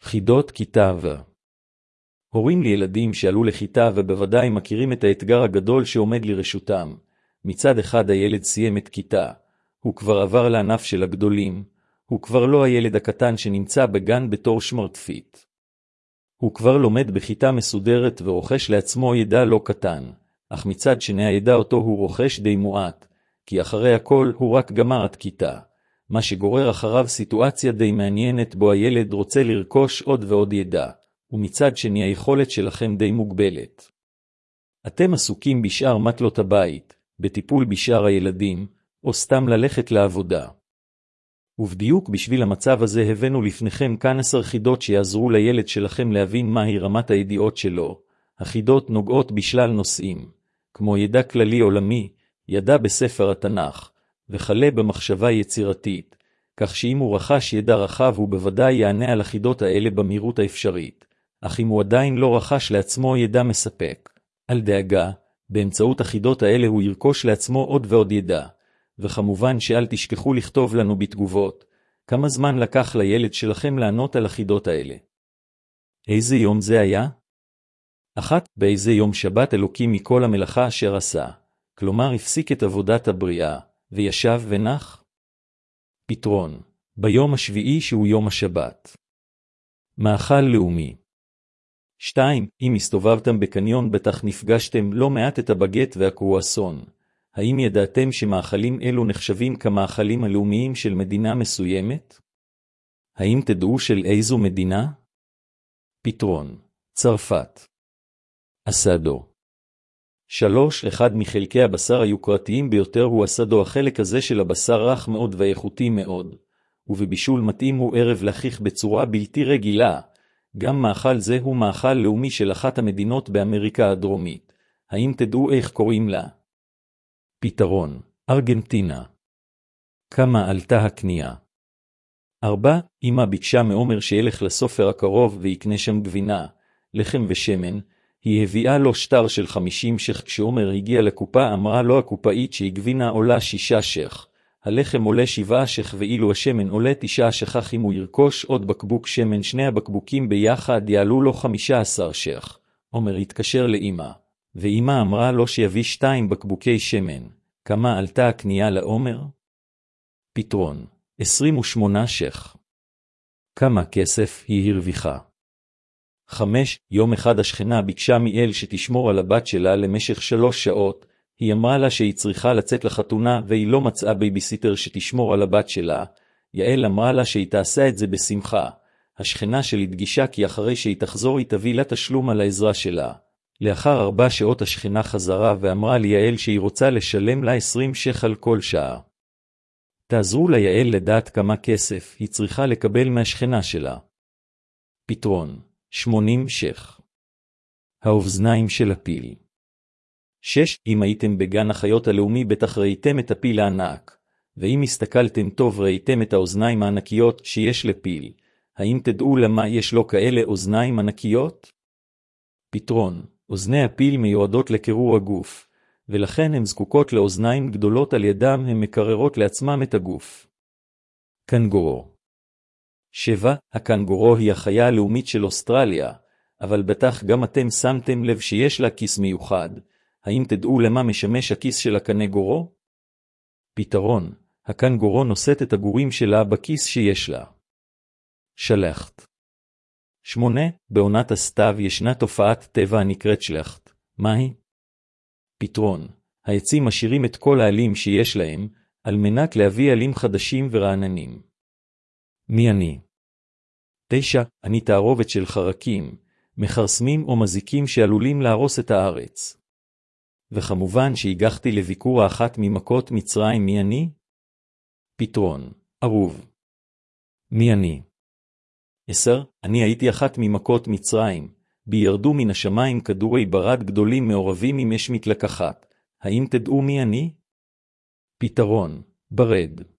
חידות כיתה ו. הורים לילדים שעלו לכיתה ובוודאי מכירים את האתגר הגדול שעומד לרשותם. מצד אחד הילד סיים את כיתה, הוא כבר עבר לענף של הגדולים, הוא כבר לא הילד הקטן שנמצא בגן בתור שמרטפית. הוא כבר לומד בכיתה מסודרת ורוכש לעצמו ידע לא קטן, אך מצד שני הידע אותו הוא רוכש די מועט, כי אחרי הכל הוא רק גמר את כיתה, מה שגורר אחריו סיטואציה די מעניינת בו הילד רוצה לרכוש עוד ועוד ידע, ומצד שני היכולת שלכם די מוגבלת. אתם עסוקים בשאר מטלות הבית, בטיפול בשאר הילדים, או סתם ללכת לעבודה. ובדיוק בשביל המצב הזה הבאנו לפניכם כאן 10 חידות שיעזרו לילד שלכם להבין מהי רמת הידיעות שלו. החידות נוגעות בשלל נושאים, כמו ידע כללי עולמי, ידע בספר התנ"ך, וכלה במחשבה יצירתית, כך שאם הוא רכש ידע רחב הוא בוודאי יענה על החידות האלה במהירות האפשרית, אך אם הוא עדיין לא רכש לעצמו ידע מספק, אל דאגה, באמצעות החידות האלה הוא ירכוש לעצמו עוד ועוד ידע. וכמובן שאל תשכחו לכתוב לנו בתגובות, כמה זמן לקח לילד שלכם לענות על החידות האלה. איזה יום זה היה? 1. באיזה יום שבת אלוקים מכל המלאכה אשר עשה, כלומר הפסיק את עבודת הבריאה, וישב ונח? פתרון, ביום השביעי שהוא יום השבת. מאכל לאומי. 2. אם הסתובבתם בקניון בטח נפגשתם לא מעט את הבגט והקרואסון. האם ידעתם שמאכלים אלו נחשבים כמאכלים הלאומיים של מדינה מסוימת? האם תדעו של איזו מדינה? פתרון, צרפת. אסדו. 3. אחד מחלקי הבשר היוקרתיים ביותר הוא אסדו. החלק הזה של הבשר רך מאוד ואיכותי מאוד, ובבישול מתאים הוא ערב לחיך בצורה בלתי רגילה. גם מאכל זה הוא מאכל לאומי של אחת המדינות באמריקה הדרומית. האם תדעו איך קוראים לה? פתרון, ארגנטינה. כמה עלתה הקנייה? 4. אמא ביקשה מעומר שילך לסופר הקרוב ויקנה שם גבינה, לחם ושמן. היא הביאה לו שטר של 50 שך. כשעומר הגיע לקופה אמרה לו הקופאית שהגבינה עולה 6 שך, הלחם עולה 7 שך ואילו השמן עולה 9 שך. אם הוא ירכוש עוד בקבוק שמן, שני הבקבוקים ביחד יעלו לו 15 שך. עומר התקשר לאמא, ואמא אמרה לו שיביא 2 בקבוקי שמן. כמה עלתה הקנייה לעומר? פתרון, 28 שך. כמה כסף היא הרוויחה? 5. יום אחד השכנה ביקשה מאל שתשמור על הבת שלה למשך 3 שעות. היא אמרה לה שהיא צריכה לצאת לחתונה והיא לא מצאה בייביסיטר שתשמור על הבת שלה. יעל אמרה לה שהיא תעשה את זה בשמחה. השכנה שלי הדגישה כי אחרי שהיא תחזור היא תביא לה תשלום על העזרה שלה. לאחר 4 שעות השכנה חזרה ואמרה ליעל שהיא רוצה לשלם לה 20 שך על כל שעה. תעזרו ליעל לדעת כמה כסף היא צריכה לקבל מהשכנה שלה. פתרון, 80 שך. האוזניים של הפיל. 6. אם הייתם בגן החיות הלאומי בטח ראיתם את הפיל הענק, ואם הסתכלתם טוב ראיתם את האוזניים הענקיות שיש לפיל. האם תדעו למה יש לו כאלה אוזניים ענקיות? פתרון, אוזני הפיל מיועדות לקירור הגוף, ולכן הן זקוקות לאוזניים גדולות, על ידם הן מקררות לעצמם את הגוף. קנגורו. 7. הקנגורו היא החיה הלאומית של אוסטרליה, אבל בטח גם אתם שמתם לב שיש לה כיס מיוחד. האם תדעו למה משמש הכיס של הקנגורו? פתרון, הקנגורו נושאת את הגורים שלה בכיס שיש לה. שלחת. 8. בעונת הסתיו ישנה תופעת טבע הנקראת שלחת. מהי? פתרון, העצים משאירים את כל העלים שיש להם, על מנת להביא עלים חדשים ורעננים. מי אני? 9. אני תערובת של חרקים, מחרסמים או מזיקים שעלולים להרוס את הארץ. וכמובן שהגחתי לביקור האחת ממכות מצרים. מי אני? פתרון, ערוב. מי אני? 10. אני הייתי אחת ממכות מצרים, בי ירדו מן השמיים כדורי ברד גדולים מעורבים עם אש מתלקחת. האם תדעו מי אני? פתרון, ברד.